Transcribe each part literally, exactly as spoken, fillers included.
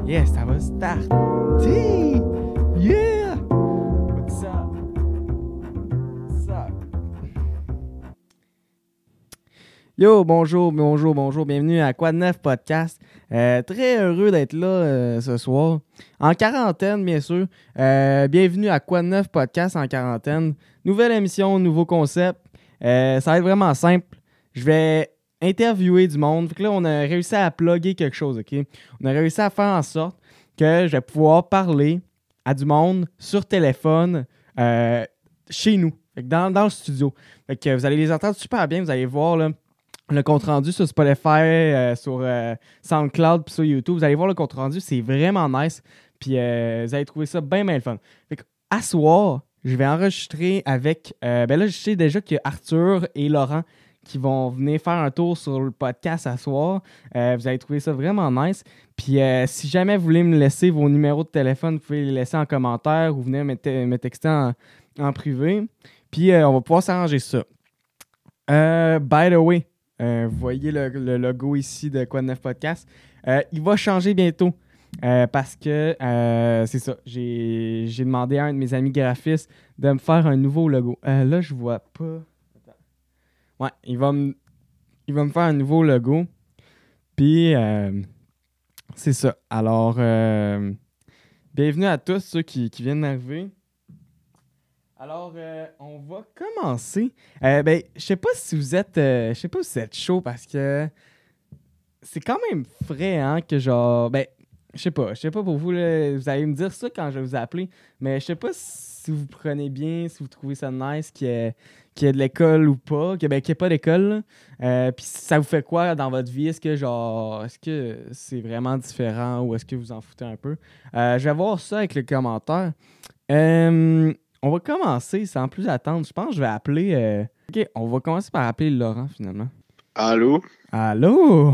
Yeah, ça va starter! Yeah! What's up? What's up? Yo, bonjour, bonjour, bonjour. Bienvenue à Quoi de neuf podcast. Euh, très heureux d'être là euh, ce soir. En quarantaine, bien sûr. Euh, bienvenue à Quoi de neuf podcast en quarantaine. Nouvelle émission, nouveau concept. Euh, ça va être vraiment simple. Je vais interviewer du monde. Fait que là, on a réussi à plugger quelque chose, OK? On a réussi à faire en sorte que je vais pouvoir parler à du monde sur téléphone euh, chez nous, fait que dans, dans le studio. Fait que vous allez les entendre super bien. Vous allez voir là, le compte-rendu sur Spotify, euh, sur euh, SoundCloud puis sur YouTube. Vous allez voir le compte-rendu. C'est vraiment nice. Puis euh, vous allez trouver ça bien, bien le fun. Fait que, à soir, je vais enregistrer avec... Euh, ben là, je sais déjà qu'il y a Arthur et Laurent qui vont venir faire un tour sur le podcast à soir. Euh, vous allez trouver ça vraiment nice. Puis euh, si jamais vous voulez me laisser vos numéros de téléphone, vous pouvez les laisser en commentaire ou venir me, te- me texter en, en privé. Puis euh, on va pouvoir s'arranger ça. Euh, by the way, euh, vous voyez le, le logo ici de Quoi de neuf podcast. Euh, il va changer bientôt. Euh, parce que euh, c'est ça, j'ai, j'ai demandé à un de mes amis graphistes de me faire un nouveau logo. Euh, là, je vois pas. Attends. Ouais, il va me, il va me faire un nouveau logo. Puis, euh, c'est ça. Alors, euh, bienvenue à tous ceux qui, qui viennent d'arriver. Alors, euh, on va commencer. Euh, ben, je sais pas si vous êtes, euh, je sais pas si vous êtes chaud parce que c'est quand même frais, hein, que genre, ben, je sais pas, je sais pas pour vous, là, vous allez me dire ça quand je vais vous appeler, mais je sais pas si vous prenez bien, si vous trouvez ça nice qu'il y ait, qu'il y ait de l'école ou pas, que, ben, qu'il n'y ait pas d'école, là. Euh, puis ça vous fait quoi dans votre vie? Est-ce que, genre, est-ce que c'est vraiment différent ou est-ce que vous en foutez un peu? Euh, je vais voir ça avec les commentaires. Euh, on va commencer sans plus attendre. Je pense que je vais appeler... euh, OK, on va commencer par appeler Laurent, finalement. Allô? Allô?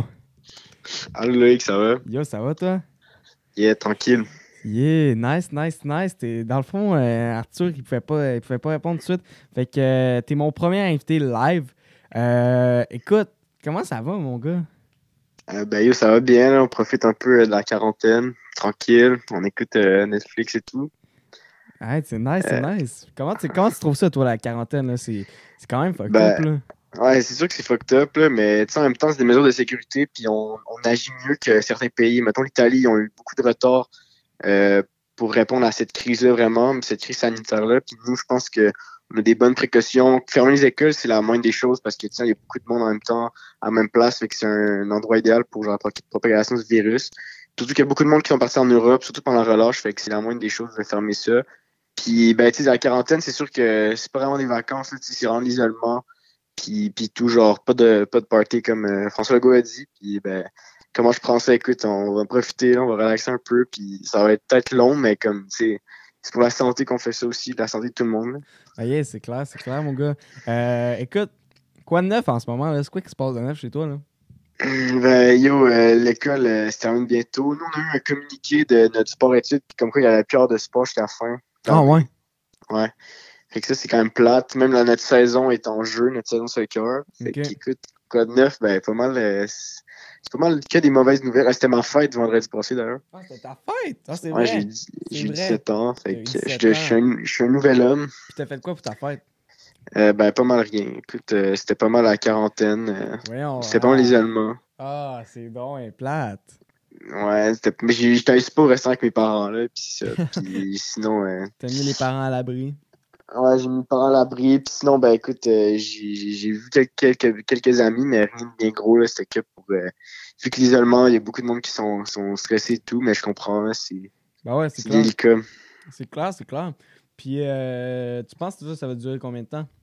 Allô Loïc, ça va? Yo, ça va, toi? Yeah, tranquille. Yeah, nice, nice, nice. T'es, dans le fond, euh, Arthur, il pouvait pas, il pouvait pas répondre tout de suite. Fait que euh, t'es mon premier invité live. Euh, écoute, comment ça va, mon gars? Euh, ben yo, ça va bien, là. On profite un peu euh, de la quarantaine, tranquille. On écoute euh, Netflix et tout. Ouais, c'est nice, c'est Euh, nice. Comment tu, comment tu trouves ça, toi, la quarantaine, là? C'est, c'est quand même fucked up, ben, là. ouais, c'est sûr que c'est fucked up, là, mais tu sais, en même temps, c'est des mesures de sécurité, puis on, on agit mieux que certains pays. Mettons, l'Italie, ils ont eu beaucoup de retard euh, pour répondre à cette crise-là, vraiment, cette crise sanitaire-là. Puis nous, je pense que on a des bonnes précautions. Fermer les écoles, c'est la moindre des choses parce que, tu sais, il y a beaucoup de monde en même temps, à la même place, fait que c'est un, un endroit idéal pour genre, la propagation du virus. Surtout qu'il y a beaucoup de monde qui sont partis en Europe, surtout pendant la relâche, fait que c'est la moindre des choses de fermer ça. Puis, ben, tu sais, la quarantaine, c'est sûr que c'est pas vraiment des vacances, là, tu sais, c'est vraiment l'isolement. Puis, puis tout, genre, pas de, pas de party comme euh, François Legault a dit. Puis, ben, comment je prends ça? Écoute, on va profiter, là, on va relaxer un peu. Puis, ça va être peut-être long, mais comme, c'est c'est pour la santé qu'on fait ça aussi, la santé de tout le monde. Là. Ah, yeah, c'est clair, c'est clair, mon gars. Euh, écoute, quoi de neuf en ce moment, là? C'est quoi qui se passe de neuf chez toi, là? Hum, Ben, yo, euh, l'école euh, se termine bientôt. Nous, on a eu un communiqué de notre sport-études, puis comme quoi il y avait plus hors de sport jusqu'à la fin Ah, d'année. ouais. Ouais. Fait que ça, c'est quand même plate. Même là, notre saison est en jeu, notre saison soccer. Fait OK. qu'écoute, quoi de neuf, ben, pas mal, euh, c'est c'est pas mal que des mauvaises nouvelles. Ah, c'était ma fête vendredi passé, d'ailleurs. Ah, c'était ta fête! Ah, c'est Ouais, j'ai vrai. eu dix- C'est j'ai eu vrai. dix-sept ans. T'as Fait eu que je, dix-sept je suis ans. un, je suis un nouvel homme. Puis t'as fait quoi pour ta fête? Euh, ben, pas mal rien. Écoute, euh, c'était pas mal la quarantaine. euh, Voyons. c'était pas mal Ah, l'isolement. ah c'est bon et plate. Ouais, c'était, mais j'ai- j'étais allé pas au restaurant avec mes parents, là, pis ça. Pis sinon, euh, T'as mis les parents à l'abri. ouais, j'ai mis mes parents à l'abri. Pis sinon, ben, écoute, euh, j'ai, j'ai j'ai vu quelques, quelques, quelques amis, mais rien de bien gros, là. C'était que pour, euh, vu que l'isolement, il y a beaucoup de monde qui sont, sont stressés et tout, mais je comprends, là, c'est, Ben ouais, c'est c'est clair. délicat. C'est clair, c'est clair. Puis, euh, tu penses que ça, ça va durer combien de temps?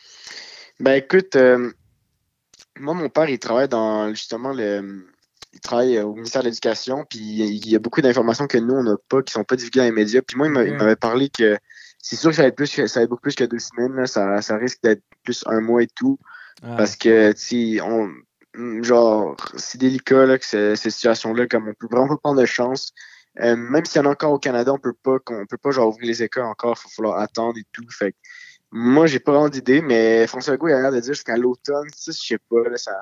Ben, écoute, euh, moi, mon père, il travaille dans, justement, le, il travaille au ministère de l'Éducation, puis il y a beaucoup d'informations que nous, on n'a pas, qui sont pas divulguées dans les médias. Puis moi, il m'a- il OK. m'avait parlé que c'est sûr que ça va être plus, que- ça va être beaucoup plus que deux semaines, là. Ça, ça risque d'être plus un mois et tout. Ah, Parce que, tu sais, on, genre, c'est délicat, là, que ce- cette situation-là, comme on peut vraiment pas prendre de chance. Euh, même s'il y en a encore au Canada, on peut pas, qu'on peut pas, genre, ouvrir les écoles encore, il va falloir attendre et tout. Fait que moi, j'ai pas vraiment d'idée, mais François Legault, il a l'air de dire jusqu'à l'automne, ça, je sais pas, là, ça,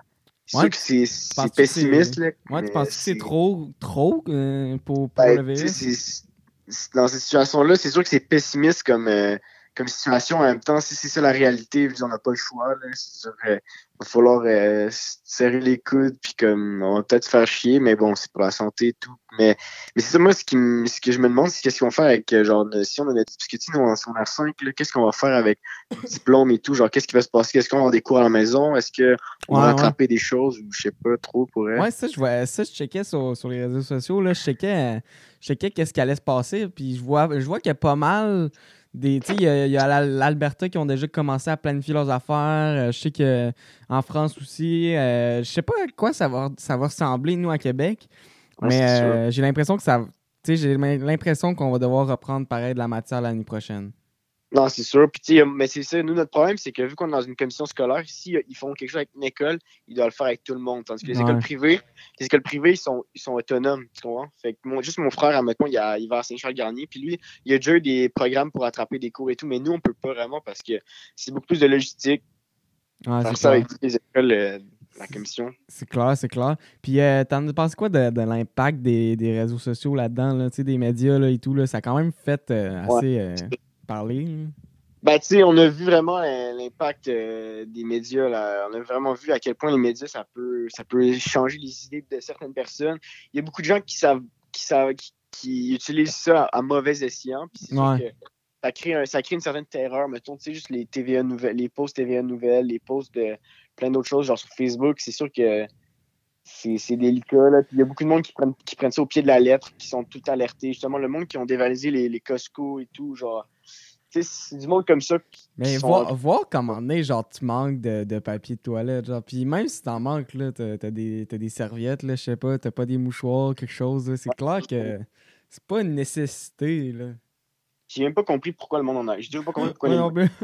C'est Ouais, sûr que c'est, tu c'est penses que pessimiste, c'est. là, Ouais, tu mais penses que c'est c'est. trop, trop euh, pour, pour Ben, le tu sais, virus? c'est- c'est- dans cette situation-là, c'est sûr que c'est pessimiste comme, euh, comme situation. En même temps, si c'est ça la réalité, je veux dire, on n'a pas le choix. Là. C'est sûr qu'il va falloir euh, se serrer les coudes, puis comme on va peut-être se faire chier, mais bon, c'est pour la santé et tout. Mais, mais c'est ça, moi, ce, qui me- ce que je me demande, c'est qu'est-ce qu'on va faire avec, euh, genre, le- si on a notre. Parce que, tu sais, nous, en secondaire cinq, là, qu'est-ce qu'on va faire avec nos diplômes et tout? Genre, qu'est-ce qui va se passer? Est-ce qu'on va avoir des cours à la maison? Est-ce qu'on va Ouais, ouais. rattraper des choses? Ou je sais pas trop pour elle. Ouais, ça, je vois, ça, je checkais sur, sur les réseaux sociaux, là, je checkais, euh, je checkais qu'est-ce qui allait se passer, puis je vois, je vois qu'il y a pas mal des, tu sais, il y a, il y a la- l'Alberta qui ont déjà commencé à planifier leurs affaires, euh, je sais que en France aussi, euh, je sais pas à quoi ça va, ça va ressembler, nous, à Québec, Ouais, mais c'est sûr. euh, j'ai l'impression que ça, tu sais, j'ai l'impression qu'on va devoir reprendre pareil de la matière l'année prochaine. Non, c'est sûr. Puis, tu sais, mais c'est ça, nous, notre problème, c'est que vu qu'on est dans une commission scolaire, si euh, ils font quelque chose avec une école, ils doivent le faire avec tout le monde. Tandis que les écoles Ouais. privées, les écoles privées, ils sont, ils sont autonomes, tu comprends? Fait que mon, juste mon frère, admettons, il, a, il va à Saint-Charles-Garnier, puis lui, il a déjà eu des programmes pour attraper des cours et tout, mais nous, on peut pas vraiment parce que c'est beaucoup plus de logistique, Ouais, c'est faire ça clair. avec toutes les écoles, euh, la C'est commission. c'est clair, c'est clair. Puis, euh, t'en penses quoi de, de l'impact des, des réseaux sociaux là-dedans, là, tu sais, des médias là, et tout, là, ça a quand même fait euh, Ouais. assez euh, parler. Là. Ben, tu sais, on a vu vraiment euh, l'impact euh, des médias, là. On a vraiment vu à quel point les médias, ça peut, ça peut changer les idées de certaines personnes. Il y a beaucoup de gens qui savent, qui savent, qui, qui utilisent ça à, à mauvais escient. Puis c'est sûr Ouais. que ça crée, un, ça crée une certaine terreur. Mettons, tu sais, juste les T V A nouvelles, les posts T V A nouvelles, les posts de plein d'autres choses, genre sur Facebook. C'est sûr que c'est, c'est délicat, là. Puis il y a beaucoup de monde qui prennent, qui prennent ça au pied de la lettre, qui sont tout alertés. Justement, le monde qui ont dévalisé les, les Costco et tout, genre. Tu sais, c'est du monde comme ça qui, qui Mais sont un voir, voir comment est, genre, tu manques de, de papier de toilette, genre. Puis même si t'en manques, là, t'as, t'as des, t'as des serviettes, là, je sais pas, t'as pas des mouchoirs, quelque chose, là, c'est clair que c'est pas une nécessité, là. J'ai même pas compris pourquoi le monde en a. J'ai toujours pas compris pourquoi Moi les. non plus.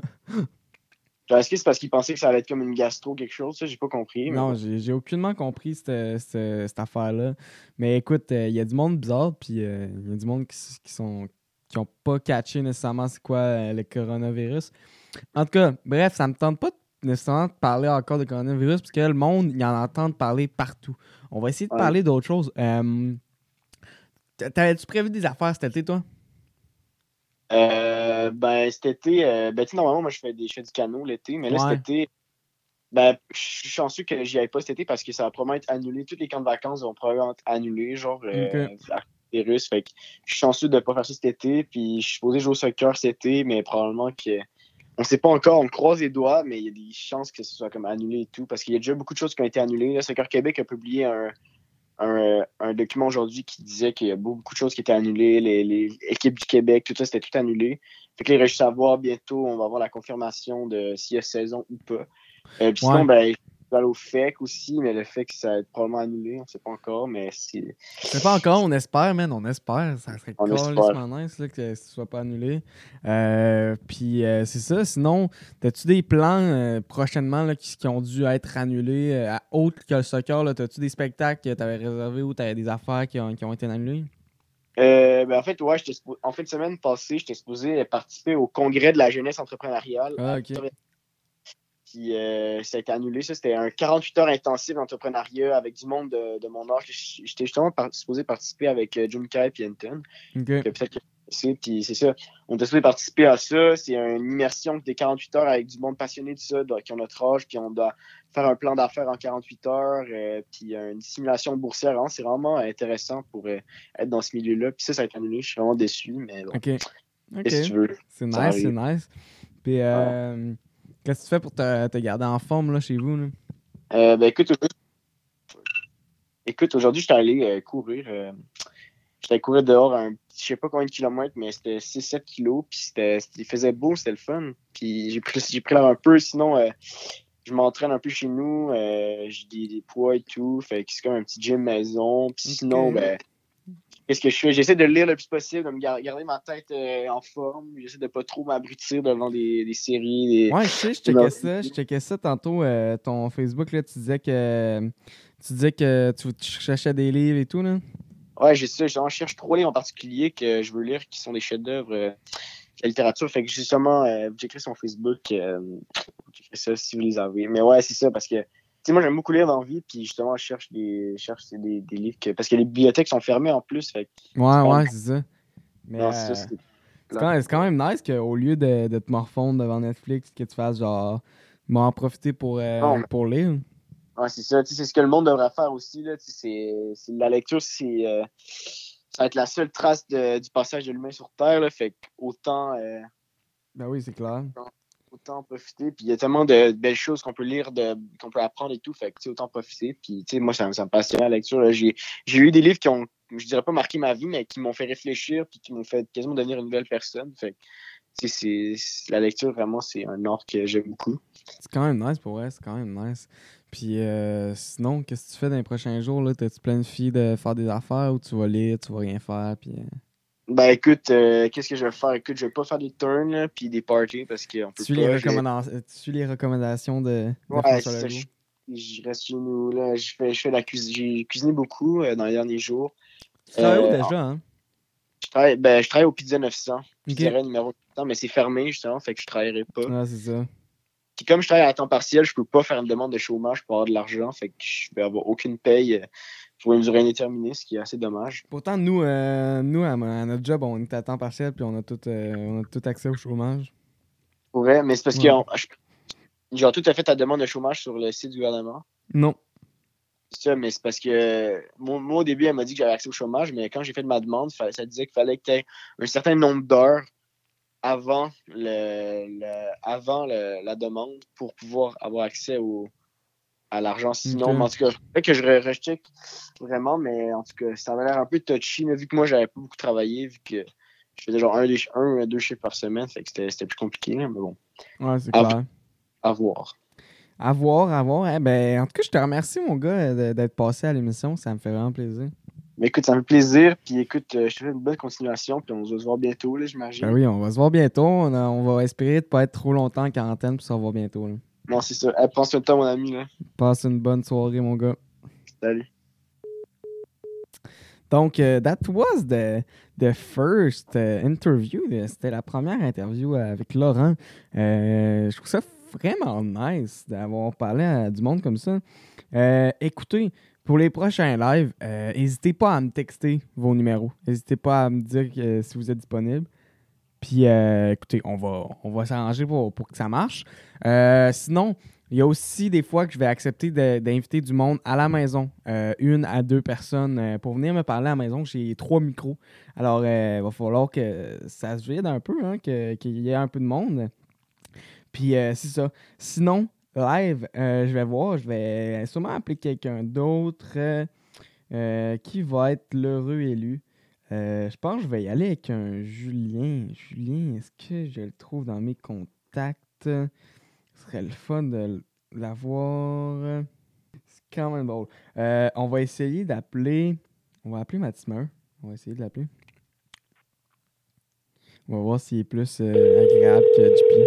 Genre, est-ce que c'est parce qu'ils pensaient que ça allait être comme une gastro quelque chose? Ça, j'ai pas compris, mais Non, bon. j'ai j'ai aucunement compris cette, cette, cette affaire-là. Mais écoute, il y a du monde bizarre, puis il y a du monde qui, s- qui sont qui ont pas catché nécessairement c'est quoi euh, le coronavirus. En tout cas, bref, ça me tente pas nécessairement de parler encore de coronavirus, parce que le monde, il en entend parler partout. On va essayer de Ouais. parler d'autre chose. Euh, T'avais-tu prévu des affaires cet été, toi? Euh, ben, cet été, euh, ben, tu sais, normalement, moi, je fais, des, je fais du canot l'été, mais là, cet Ouais. été, ben, je suis chanceux que j'y aille pas cet été parce que ça va probablement être annulé. Tous les camps de vacances vont probablement être annulés, genre, Ok. euh, à cause des Russes. Fait que je suis chanceux de pas faire ça cet été, puis je suis supposé jouer au soccer cet été, mais probablement que. On sait pas encore, on croise les doigts, mais il y a des chances que ce soit comme annulé et tout, parce qu'il y a déjà beaucoup de choses qui ont été annulées. Là, Soccer Québec a publié un, un, un document aujourd'hui qui disait qu'il y a beaucoup de choses qui étaient annulées, les, les équipes du Québec, tout ça, c'était tout annulé. Fait que là, il reste juste à voir bientôt, on va avoir la confirmation de s'il y a saison ou pas. Euh, puis Ouais. sinon, ben, je vais aller au F E C aussi, mais le F E C, ça va être probablement annulé, on sait pas encore, mais c'est, C'est pas encore, on espère, man, on espère. Ça serait on espère. calissement nice là, que ce soit pas annulé. Euh, Puis euh, c'est ça. Sinon, as-tu des plans euh, prochainement là, qui, qui ont dû être annulés, euh, à- autre que le soccer? Là, t'as-tu des spectacles que t'avais réservés ou t'avais des affaires qui ont, qui ont été annulées? Euh, ben, en fait, ouais, j'étais suppo- en fin de semaine passée, j'étais supposé participer au congrès de la jeunesse entrepreneuriale à Ah, ok. Victoria. Puis euh, ça a été annulé. Ça, c'était un quarante-huit heures intensif d'entrepreneuriat avec du monde de, de mon âge. J'étais justement par- supposé participer avec euh, Junkai et Anton. Ok. Que peut-être que c'est, puis c'est ça. On était supposé participer à ça. C'est une immersion des quarante-huit heures avec du monde passionné de ça, de- qui ont notre âge, puis on doit faire un plan d'affaires en quarante-huit heures, euh, puis une simulation boursière. Hein. C'est vraiment intéressant pour euh, être dans ce milieu-là. Puis ça, ça a été annulé. Je suis vraiment déçu, mais bon, Ok. Ok. qu'est-ce que tu veux? C'est Ça nice, c'est arrive. nice. Puis, Ouais. euh, qu'est-ce que tu fais pour te, te garder en forme là, chez vous? Là? Euh, ben écoute, aujourd'hui, écoute, aujourd'hui, j'étais allé euh, courir. Euh, j'étais allé courir dehors un je sais pas combien de kilomètres, mais c'était six sept kilos. Puis c'était, c'était- il faisait beau, c'était le fun. Puis j'ai pris, j'ai pris l'air un peu, sinon euh, je m'entraîne un peu chez nous. Euh, j'ai des, des poids et tout. Fait que c'est comme un petit gym maison. Puis sinon, Ok. ben, qu'est-ce que je fais? J'essaie de lire le plus possible, de me gar- garder ma tête euh, en forme. J'essaie de pas trop m'abrutir devant des, des séries. Des... Ouais, je sais, je des checkais ça. Je checkais ça tantôt, euh, ton Facebook, là, tu disais que tu disais que tu, tu cherchais des livres et tout, là. Ouais, j'ai ça. Je cherche trois livres en particulier que je veux lire qui sont des chefs-d'œuvre euh, de la littérature. Fait que justement, euh, j'écris sur Facebook. Euh, j'écris ça si vous les avez. Mais ouais, c'est ça parce que sais, moi, j'aime beaucoup lire dans la vie, puis justement, je cherche des, je cherche des, des livres que, parce que les bibliothèques sont fermées en plus. Fait que c'est Ouais, quand même. ouais, c'est ça. Mais Non, c'est ça, euh, c'est c'est plate. quand, c'est quand même nice qu'au lieu de, de te morfondre devant Netflix, que tu fasses genre m'en profiter pour, Non, euh, mais- pour lire. ouais, c'est ça. Tu sais, c'est ce que le monde devrait faire aussi. Là. Tu sais, C'est, c'est, la lecture, c'est, euh, ça va être la seule trace de- du passage de l'humain sur Terre. Là, fait que autant, euh, Ben oui, c'est clair. autant en profiter. Puis il y a tellement de, de belles choses qu'on peut lire, de, qu'on peut apprendre et tout. Fait que tu sais, autant en profiter. Puis tu sais, moi, ça, me- ça me passionne la lecture. Là. J'ai, j'ai lu des livres qui ont, je dirais pas marqué ma vie, mais qui m'ont fait réfléchir puis qui m'ont fait quasiment devenir une nouvelle personne. Fait que tu sais, c'est, c'est- la lecture, vraiment, c'est un art que j'aime beaucoup. C'est quand même nice pour vrai, c'est quand même nice. Puis euh, sinon, qu'est-ce que tu fais dans les prochains jours? Là? T'as-tu planifié de faire des affaires ou tu vas lire, tu vas rien faire? Puis, euh, Ben écoute, euh, qu'est-ce que je vais faire? Écoute, je vais pas faire des turns là, puis des parties parce qu'on tu peut suis les pas. Je vais... recommandations, tu suis les recommandations de, de Ouais, François c'est ça. Legault. Je, je reste chez nous. Là. Je fais, je fais la cuisine. J'ai cuisiné beaucoup euh, dans les derniers jours. Tu travailles où Euh, déjà, hein? je, travaille, ben, je travaille au Pizza neuf cents. Ok. Pizzeria numéro neuf cents, mais c'est fermé justement, fait que je travaillerai pas. Ouais, c'est ça. Puis comme je travaille à temps partiel, je peux pas faire une demande de chômage pour avoir de l'argent, fait que je vais avoir aucune paye euh, pour une durée indéterminée, ce qui est assez dommage. Pourtant, nous, euh, nous à, à notre job, on est à temps partiel puis on a tout, euh, on a tout accès au chômage. Pour vrai, mais c'est parce que Ouais. on- je- j'ai tout à fait ta demande de chômage sur le site du gouvernement. Non. C'est ça, mais c'est parce que moi, moi, au début, elle m'a dit que j'avais accès au chômage, mais quand j'ai fait ma demande, ça, ça disait qu'il fallait que tu aies un certain nombre d'heures avant, le, le- avant le- la demande pour pouvoir avoir accès au, à l'argent. Ok. Sinon, mais en tout cas, peut-être que je re- recheck vraiment, mais en tout cas, ça avait l'air un peu touchy, mais vu que moi, j'avais pas beaucoup travaillé, vu que je faisais genre un, des- un à deux chiffres par semaine, fait que c'était c'était plus compliqué, là, mais bon, Ouais, c'est à, clair. à voir. À voir, à voir. Eh ben, en tout cas, je te remercie, mon gars, de- d'être passé à l'émission. Ça me fait vraiment plaisir. Mais écoute, ça me fait plaisir, puis écoute, euh, je te souhaite une bonne continuation, puis on va se voir bientôt, là, Ben j'imagine. oui, on va se voir bientôt. On, a- on va espérer de pas être trop longtemps en quarantaine pour se revoir bientôt, là. Non, c'est ça. Eh, prends soin de toi, mon ami, là. Passe une bonne soirée, mon gars. Salut. Donc, uh, that was the, the first uh, interview. C'était la première interview avec Laurent. Euh, je trouve ça vraiment nice d'avoir parlé à du monde comme ça. Euh, écoutez, pour les prochains lives, euh, n'hésitez pas à me texter vos numéros. N'hésitez pas à me dire que, si vous êtes disponible. Puis, euh, écoutez, on va, on va s'arranger pour, pour que ça marche. Euh, sinon, il y a aussi des fois que je vais accepter de- d'inviter du monde à la maison, euh, une à deux personnes, euh, pour venir me parler à la maison. J'ai trois micros. Alors, euh, il va falloir que ça se vide un peu, hein, que- qu'il y ait un peu de monde. Puis, euh, c'est ça. Sinon, live, euh, je vais voir, je vais sûrement appeler quelqu'un d'autre euh, euh, qui va être l'heureux élu. Euh, je pense que je vais y aller avec un Julien. Julien, est-ce que je le trouve dans mes contacts? Ce serait le fun de l'avoir. C'est quand même drôle. Euh, on va essayer d'appeler. On va appeler Matimeur. On va essayer de l'appeler. On va voir s'il est plus euh, agréable que J P.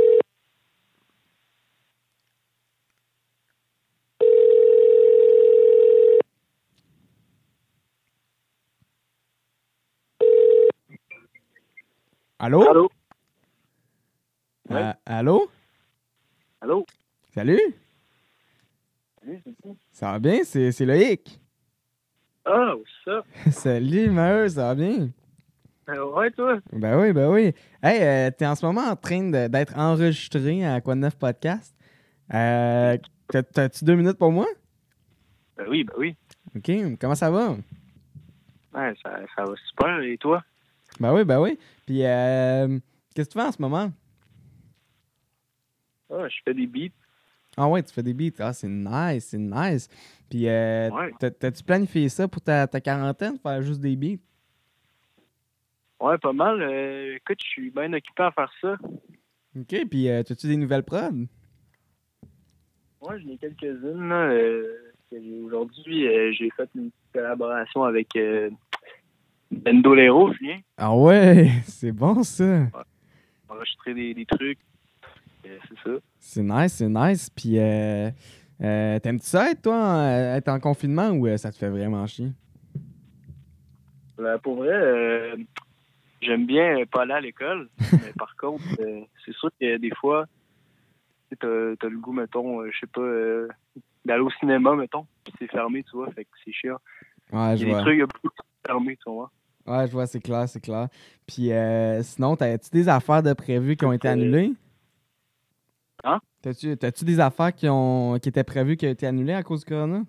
Allô? Allô? Euh, Ouais. allô? Allô? Salut? Salut, c'est qui? Ça va bien? C'est c'est Loïc. Ah, c'est ça? Salut, Maheu, ça va bien? Euh, ouais, toi? Ben oui, ben oui. Hey, euh, t'es en ce moment en train de- d'être enregistré à Quoi de Neuf Podcast. Euh, t'as- T'as-tu deux minutes pour moi? Ben oui, ben oui. OK, comment ça va? Ouais, ça, ça va super. Et toi? Ben oui, ben oui. Puis, euh, qu'est-ce que tu fais en ce moment? Ah, je fais des beats. Ah ouais, tu fais des beats. Ah, c'est nice, c'est nice. Puis, euh, Ouais. t'as- t'as-tu planifié ça pour ta, ta quarantaine, faire juste des beats? Ouais, pas mal. Euh, écoute, je suis bien occupé à faire ça. OK, puis euh, t'as-tu des nouvelles prods? Ouais, j'en ai quelques-unes, là. Euh, que j'ai- aujourd'hui, euh, j'ai fait une petite collaboration avec euh, Bendolero, Julien. Ah ouais, c'est bon ça. Enregistrer des, des trucs. Euh, c'est ça. C'est nice, c'est nice. Puis, euh, euh, t'aimes-tu ça être, toi, en, être en confinement ou euh, ça te fait vraiment chier? Là, pour vrai, euh, j'aime bien pas aller à l'école. Mais par contre, euh, c'est sûr que des fois, tu sais, t'as, t'as le goût, mettons, euh, je sais pas, euh, d'aller au cinéma, mettons. Puis c'est fermé, tu vois, fait que c'est chiant. Ouais, je Il y a vois. des trucs, il y a beaucoup de trucs fermés, tu vois. Ouais, je vois, c'est clair, c'est clair. Puis euh, sinon, t'as-tu des affaires de prévues qui ont été annulées? Hein? T'as-tu, t'as-tu des affaires qui, ont, qui étaient prévues qui ont été annulées à cause du corona?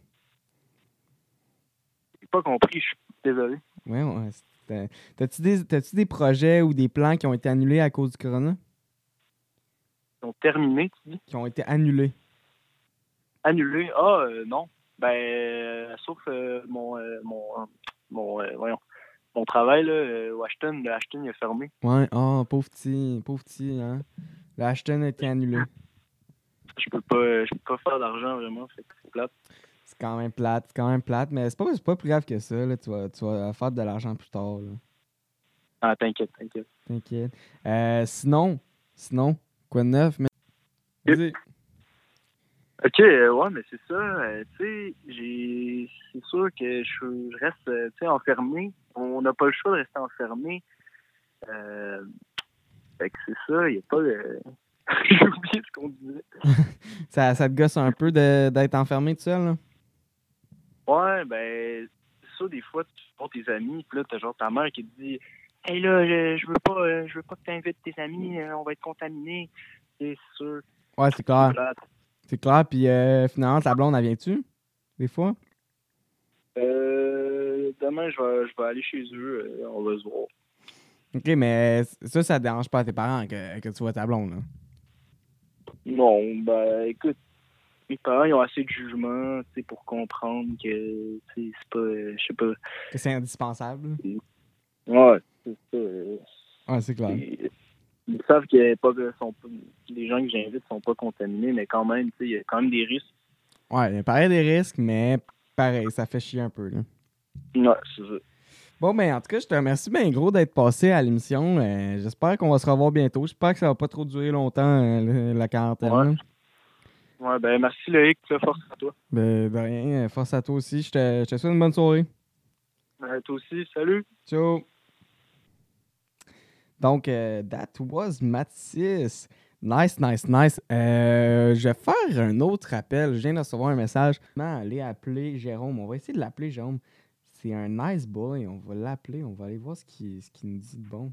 J'ai pas compris, je suis désolé. Ouais, ouais. c'était- T'as-tu des, t'as-tu des projets ou des plans qui ont été annulés à cause du corona? Ils ont terminé, tu dis? Qui ont été annulés. Annulé? Ah, euh, non. Ben, euh, sauf euh, mon, euh, mon, euh, mon, euh, voyons, mon travail, là, euh, Washington, le Ashton, il a fermé. Ouais, oh, pauvre petit, pauvre petit, hein. Le Ashton a été annulé. Je peux pas, euh, je peux pas faire d'argent, vraiment, fait que c'est plate. C'est quand même plate, c'est quand même plate, mais c'est pas, c'est pas plus grave que ça, là. Tu vas, tu vas faire de l'argent plus tard, là. Ah, t'inquiète, t'inquiète. T'inquiète. Euh, sinon, sinon, quoi de neuf, mais... Vas-y. Ok, euh, ouais, mais c'est ça. euh, tu sais, j'ai, c'est sûr que je, je reste, euh, tu sais, enfermé. On n'a pas le choix de rester enfermé. Euh, fait que c'est ça. Il n'y a pas de. J'ai oublié ce qu'on disait. ça, ça te gosse un peu de, d'être enfermé tout seul, là? Ouais, ben, c'est ça. Des fois, tu vois tes amis, puis là, t'as genre ta mère qui te dit, hey là, je, je veux pas, euh, je veux pas que t'invites tes amis. euh, on va être contaminés. C'est sûr. Ouais, c'est clair. C'est plate. C'est clair, puis euh, finalement, ta blonde, elle vient-tu? Des fois? Euh, demain, je vais, je vais aller chez eux. euh, on va se voir. OK, mais ça, ça te dérange pas à tes parents que, que tu vois ta blonde, là? Non, ben écoute, mes parents ils ont assez de jugement, tu sais, pour comprendre que tu sais, c'est pas, euh, je sais pas. Que c'est indispensable? Ouais, c'est ça. euh, Ouais, c'est clair. Ils, ils savent que pas que sont pas, les gens que j'invite sont pas contaminés, mais quand même, tu sais, il y a quand même des risques. Ouais, il y a pareil des risques, mais pareil, ça fait chier un peu, là. Ouais, c'est ça. Bon, ben, en tout cas, je te remercie bien gros d'être passé à l'émission. Euh, j'espère qu'on va se revoir bientôt. J'espère que ça va pas trop durer longtemps, euh, le- la quarantaine. Ouais. là. Ouais, ben merci Loïc, là, force à toi. Ben, de rien. euh, Force à toi aussi. Je te, je te souhaite une bonne soirée. Euh, toi aussi, salut. Ciao. Donc, euh, that was Mathis. Nice, nice, nice. Euh, je vais faire un autre appel. Je viens de recevoir un message. Aller appeler Jérôme. On va essayer de l'appeler Jérôme. C'est un nice boy. On va l'appeler. On va aller voir ce qu'il ce qu'il nous dit de bon.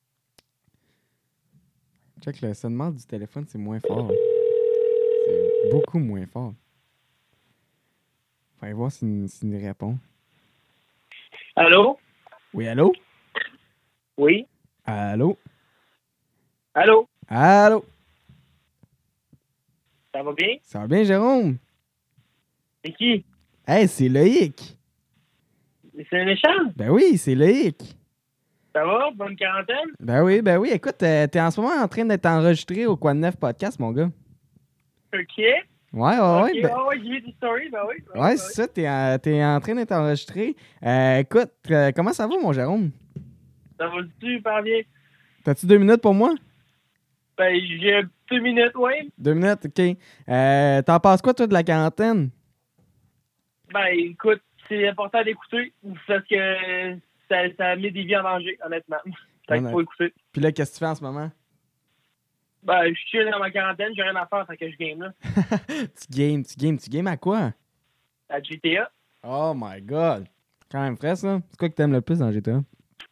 Check, le sonnement du téléphone, c'est moins fort. C'est beaucoup moins fort. On va aller voir s'il s'il nous répond. Allô? Oui, allô? Oui? Allô? Allô? Allô? Ça va bien? Ça va bien, Jérôme? C'est qui? Hey, c'est Loïc! C'est un échange? Ben oui, c'est Loïc! Ça va? Bonne quarantaine? Ben oui, ben oui. Écoute, euh, t'es en ce moment en train d'être enregistré au Quoi de Neuf podcast, mon gars. Ok. Ouais, ouais, Ok, ouais. Ben, ah ouais, j'ai vu des stories, ben oui. ben ouais, oui, c'est ça, t'es en, t'es en train d'être enregistré. Euh, écoute, euh, comment ça va, mon Jérôme? Ça va super bien. T'as-tu deux minutes pour moi? Ben, j'ai deux minutes, ouais. Deux minutes, OK. Euh, t'en penses quoi, toi, de la quarantaine? Ben, écoute, c'est important d'écouter parce que ça, ça met des vies en danger, honnêtement. Fait qu'il faut écouter. Puis là, qu'est-ce que tu fais en ce moment? Ben, je suis dans ma quarantaine, j'ai rien à faire, fait que je game, là. Tu games, tu games, tu games à quoi? À G T A. Oh my God! Quand même frais, ça. C'est quoi que t'aimes le plus dans G T A?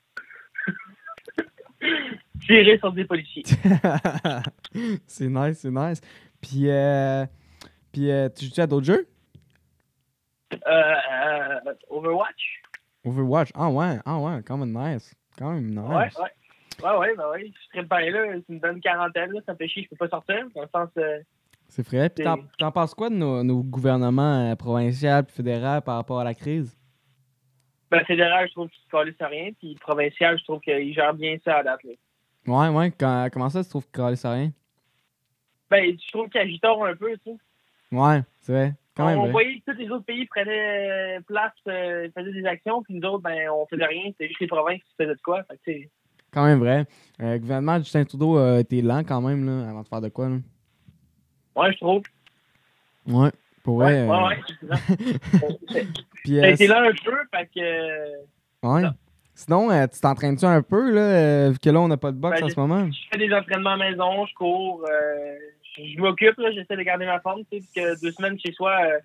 Tirer sur des policiers. C'est nice, c'est nice. Puis, euh, puis euh, tu joues à d'autres jeux? Euh, euh, Overwatch. Overwatch. Ah ouais, ah ouais, quand même nice. Quand même nice. Ouais, ouais. Ouais, ouais, ben ouais. Je serais bien là, c'est une bonne quarantaine, là. Ça me fait chier, je peux pas sortir. Dans le sens. Euh, C'est vrai. Puis t'en, t'en penses quoi de nos, nos gouvernements euh, provinciaux et fédéraux par rapport à la crise? ben, fédéral, je trouve qu'ils se calissent à rien. Puis provincial, je trouve qu'ils gèrent bien ça à date, là. Ouais, ouais. Quand- comment ça, tu trouves que ça rien? Ben, je trouve qu'ils agitent un peu, tu sais. Ouais, c'est vrai. Quand On, même on vrai. voyait que tous les autres pays prenaient place, euh, faisaient des actions, puis nous autres, ben, on faisait rien. C'était juste les provinces qui faisaient de quoi. Fait que, tu sais, Quand même vrai. Euh, le gouvernement de Justin Trudeau a été lent quand même, là, avant de faire de quoi, là. ouais, je trouve. Ouais, pour Ouais, vrai. ouais, euh, ouais, effectivement. Puis, Ça a euh, été là un peu, fait que. euh, ouais. ça. Sinon, euh, tu t'entraînes-tu un peu, là, euh, vu que là, on n'a pas de boxe Ben, en ce moment? Je fais des entraînements à la maison, je cours, euh, je, je m'occupe, là, j'essaie de garder ma forme, tu sais, parce que deux semaines chez soi, euh,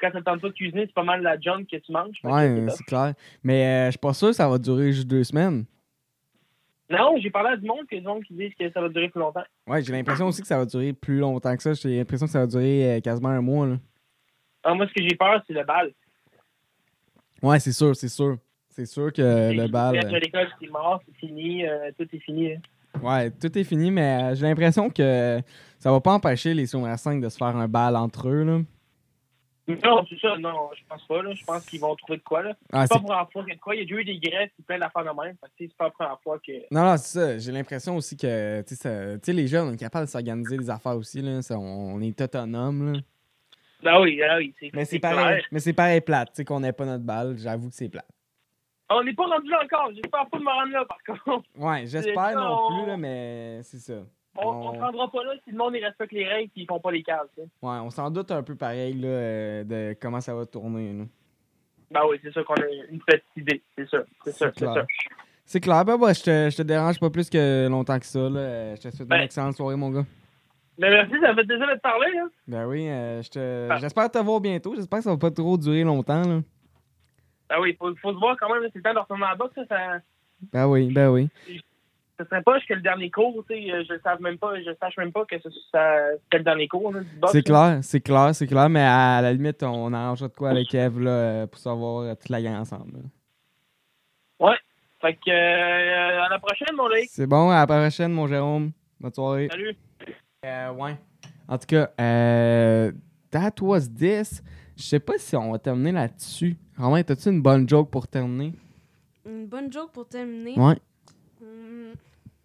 quand ça tente pas de cuisiner, c'est pas mal la junk que tu manges. Ouais, c'est clair. Mais euh, je suis pas sûr que ça va durer juste deux semaines. Non, j'ai parlé à du monde, puis il y a du monde qui disent que ça va durer plus longtemps. Ouais, j'ai l'impression aussi que ça va durer plus longtemps que ça. J'ai l'impression que ça va durer euh, quasiment un mois, là. Alors, moi, ce que j'ai peur, c'est le bal. Ouais, c'est sûr, c'est sûr. C'est sûr que J'ai- le bal... j'ai- L'école, c'est mort, c'est fini, euh, tout est fini. hein. Ouais, tout est fini, mais euh, j'ai l'impression que ça va pas empêcher les secondaires cinq de se faire un bal entre eux, là. Non, c'est ça, non, je pense pas, là. Je pense qu'ils vont trouver de quoi, là. Ah, C'est pas c'est... pour la première fois qu'il y a de quoi. Il y a déjà eu des grèves, puis plein d'affaires de même. Fait que, tu sais, c'est pas la première fois que... Non, non, c'est ça. J'ai l'impression aussi que, tu sais, ça- tu sais, les jeunes, on est capable de s'organiser des affaires aussi, là. Ça, on, on est autonome, là. Ben oui, ben oui, c'est Mais c'est clair. pareil, mais c'est pareil plate, tu sais, qu'on n'ait pas notre balle. J'avoue que c'est plate. On n'est pas rendu là encore. J'espère pas de me rendre là, par contre. Ouais, j'espère C'est ça, non on- plus, là, mais c'est ça. On, On- on se rendra pas là si le monde il respecte les règles et ils font pas les cases. tu sais. Ouais, on s'en doute un peu pareil, là, euh, de comment ça va tourner, là. Ben oui, c'est ça qu'on a une petite idée. C'est ça, c'est ça, c'est clair. ça. C'est clair, ben, bah, je te, je te dérange pas plus que longtemps que ça, là. Euh, Je te souhaite Ben. une excellente soirée, mon gars. Ben merci, ça fait déjà de te parler, hein. Ben oui, euh, je te... Ah. j'espère te voir bientôt. J'espère que ça va pas trop durer longtemps, là. Ben oui, faut, faut se voir quand même, là, c'est le temps de retourner en boxe, ça, ça, Ben oui, ben oui. ça serait pas que le dernier cours, tu sais, euh, je sache même pas, je sache même pas que ça, ça c'était le dernier cours, là, du boxe. C'est là. clair, c'est clair, c'est clair, mais à la limite, on arrangera de quoi avec Eve, là, euh, pour savoir euh, toute la gang ensemble, là. Ouais. Fait que, euh, à la prochaine, mon Loïc. C'est bon, à la prochaine, mon Jérôme. Bonne soirée. Salut. Euh, ouais. En tout cas, euh, that was this. Je sais pas si on va terminer là-dessus. Romain, t'as-tu une bonne joke pour terminer? Une bonne joke pour terminer. Ouais. Hum,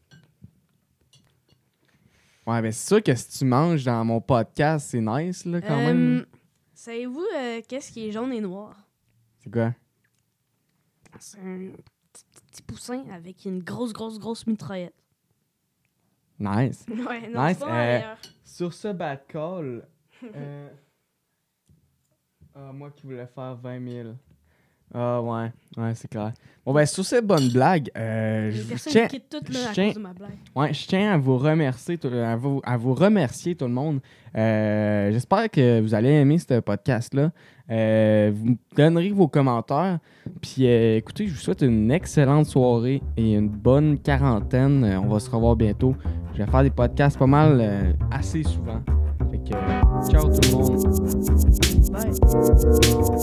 Ouais, ben c'est sûr que si tu manges dans mon podcast, c'est nice, là, quand euh, même. Savez-vous euh, qu'est-ce qui est jaune et noir? C'est quoi? C'est un petit, petit poussin avec une grosse, grosse, grosse mitraillette. Nice. Ouais, non, Nice, c'est pas euh, mal meilleur. Sur ce bad call, euh... ah, moi qui voulais faire vingt mille. Ah, ouais, ouais, c'est clair. Bon, ben, sur cette bonne blague, euh, Les je personnes tiens... quittent toutes je là à tiens- cause de ma blague. Ouais, je tiens à vous remercier, tout- à vous, à vous remercier tout le monde. Euh, j'espère que vous allez aimer ce podcast-là. Euh, vous me donnerez vos commentaires. Puis euh, écoutez, je vous souhaite une excellente soirée et une bonne quarantaine. Euh, on va se revoir bientôt. Je vais faire des podcasts pas mal euh, assez souvent. Fait que, euh, ciao tout le monde. Bye.